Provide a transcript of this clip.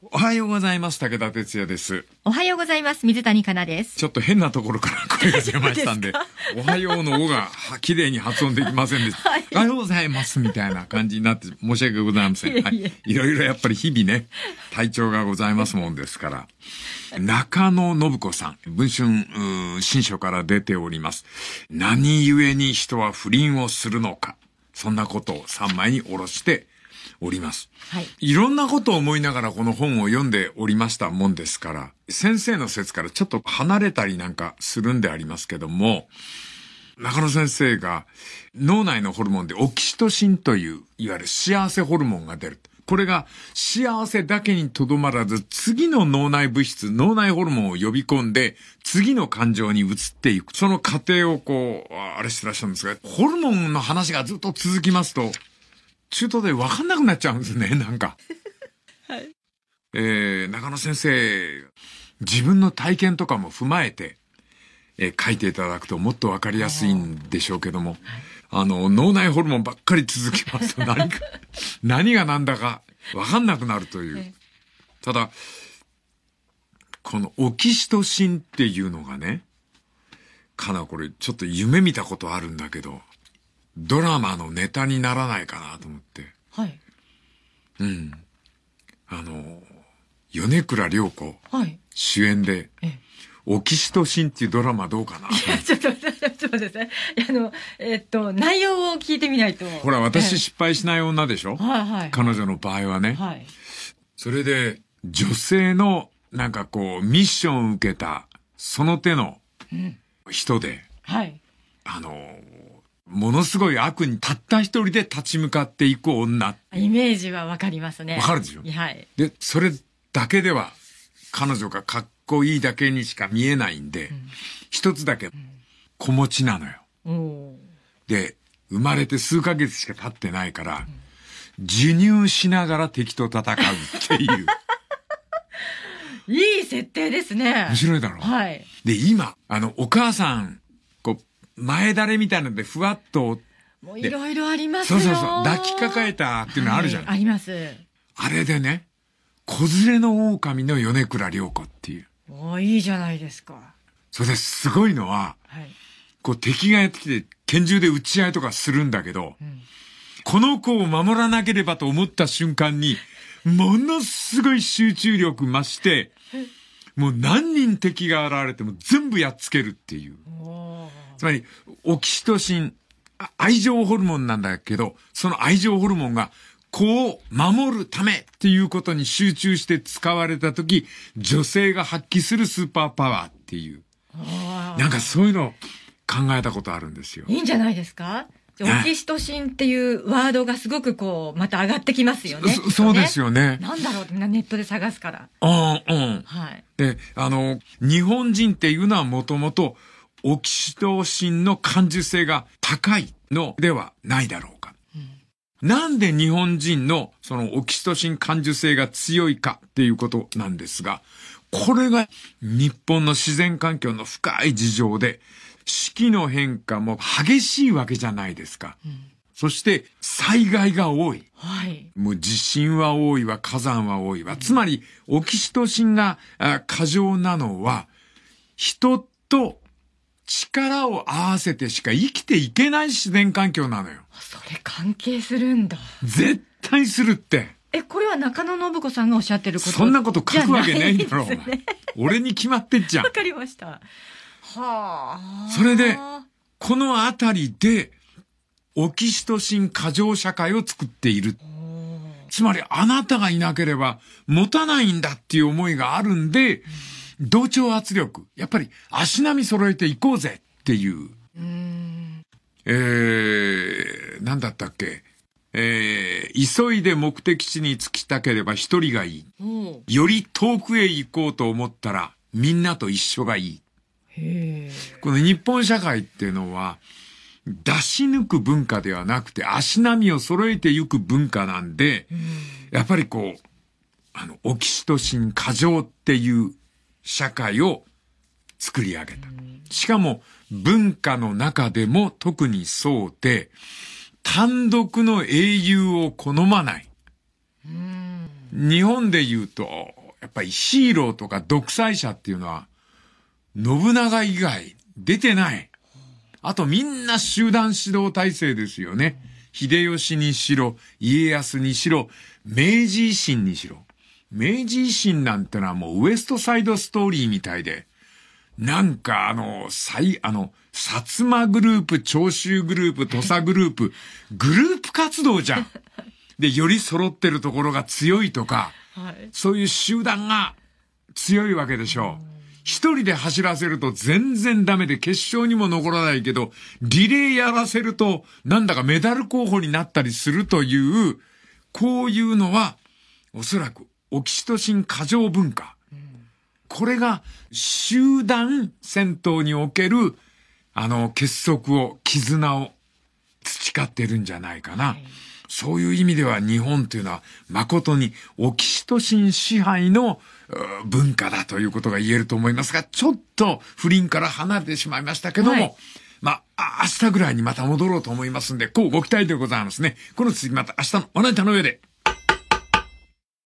おはようございます。武田哲也です。 おはようございます。水谷香奈です。 ちょっと変なところから声が出ましたんで、おはようのおが綺麗に発音できませんでした。はい、おはようございますみたいな感じになって申し訳ございません。はい。いろいろやっぱり日々ね、体調がございますもんですから。中野信子さん、文春新書から出ております。何故に人は不倫をするのか。そんなことを3枚に下ろしております。はい。いろんなことを思いながらこの本を読んでおりましたもんですから、先生の説からちょっと離れたりなんかするんでありますけども、中野先生が脳内のホルモンでオキシトシンといういわゆる幸せホルモンが出る。これが幸せだけにとどまらず、次の脳内物質、脳内ホルモンを呼び込んで、次の感情に移っていく。その過程をあれしてらっしゃるんですが、ホルモンの話がずっと続きますと、中途で分かんなくなっちゃうんですね、なんか。はい。中野先生、自分の体験とかも踏まえて、書いていただくともっと分かりやすいんでしょうけども、脳内ホルモンばっかり続きますと何が何だか分かんなくなるという。ただ、このオキシトシンっていうのがね、これちょっと夢見たことあるんだけど、ドラマのネタにならないかなと思って。はい。うん。米倉涼子、はい、主演で、オキシトシンっていうドラマどうかな。 ちょっとですね。内容を聞いてみないと。 ほら、私失敗しない女でしょ、はいはい。彼女の場合はね。はい。それで、女性の、ミッションを受けた、その手の人で、はい。ものすごい悪にたった一人で立ち向かっていく女。 イメージはわかりますね。 わかるでしょ。 はい。 で、それだけでは、彼女がかっこいいだけにしか見えないんで、一つだけ子持ちなのよ。で、生まれて数ヶ月しか経ってないから、授乳しながら敵と戦うっていう。 いい設定ですね。 面白いだろう。はい。で、今、お母さん、前だれみたいなのでふわっと。 もういろいろありますよ。 そう。抱きかかえたっていうのあるじゃん。 あります。 あれでね、子連れの狼の米倉涼子っていう。 いいじゃないですか。 それですごいのは、はい、敵がやってきて拳銃で撃ち合いとかするんだけど、この子を守らなければと思った瞬間に、ものすごい集中力増して、もう何人敵が現れても全部やっつけるっていう。つまり、オキシトシン、愛情ホルモンなんだけど、その愛情ホルモンが子を守るためっていうことに集中して使われたとき、女性が発揮するスーパーパワーっていう。そういうのを考えたことあるんですよ。 いいんじゃないですか？オキシトシンっていうワードがすごくまた上がってきますよね。 そうですよね。 なんだろうってネットで探すから。 はい。で、日本人っていうのはもともとオキシトシンの感受性が高いのではないだろうか。なんで日本人のそのオキシトシン感受性が強いかっていうことなんですが、これが日本の自然環境の深い事情で、四季の変化も激しいわけじゃないですか。そして災害が多い。はい。もう地震は多いわ、火山は多いわ。つまりオキシトシンが過剰なのは、人と力を合わせてしか生きていけない自然環境なのよ。 それ関係するんだ。 絶対するって。 これは中野信子さんがおっしゃってること？ そんなこと書くわけないんだろう、ね、俺に決まってっちゃう。 わかりました。はあ。 それで、このあたりで、オキシトシン過剰社会を作っている。つまり、あなたがいなければ持たないんだっていう思いがあるんで、同調圧力。やっぱり足並み揃えていこうぜっていう。なんだったっけ。急いで目的地に着きたければ一人がいい。より遠くへ行こうと思ったらみんなと一緒がいい。この日本社会っていうのは出し抜く文化ではなくて足並みを揃えていく文化なんで、やっぱりオキシトシン過剰っていう社会を作り上げた。しかも文化の中でも特にそうで、単独の英雄を好まない。 日本で言うと、やっぱりヒーローとか独裁者っていうのは、信長以外出てない。あとみんな集団指導体制ですよね。秀吉にしろ、家康にしろ、明治維新にしろ。明治維新なんてのはもうウエストサイドストーリーみたいで、なんか薩摩グループ、長州グループ、土佐グループ、グループ活動じゃん。で、より揃ってるところが強いとか、はい、そういう集団が強いわけでしょう。一人で走らせると全然ダメで決勝にも残らないけど、リレーやらせるとなんだかメダル候補になったりするという、こういうのはおそらくオキシトシン過剰文化。これが集団戦闘における結束を、絆を培ってるんじゃないかな。はい、そういう意味では日本というのは誠にオキシトシン支配の文化だということが言えると思いますが、ちょっと不倫から離れてしまいましたけども、はい、明日ぐらいにまた戻ろうと思いますんで、こうご期待でございますね。この続きまた明日のまな板の上で。